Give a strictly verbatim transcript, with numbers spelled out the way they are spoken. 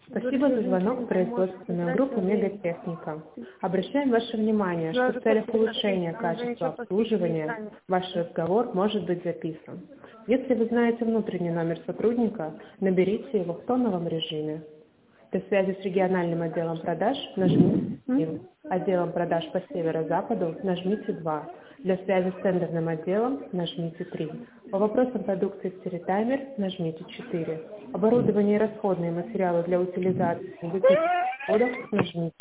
Спасибо за звонок в производственную группу «Мегатехника». Обращаем ваше внимание, что в целях улучшения качества обслуживания ваш разговор может быть записан. Если вы знаете внутренний номер сотрудника, наберите его в тоновом режиме. Для связи с региональным отделом продаж нажмите один, отделом продаж по северо-западу нажмите два, для связи с тендерным отделом нажмите три. По вопросам продукции в Территаймер нажмите четыре. Оборудование и расходные материалы для утилизации и выкидки отходов нажмите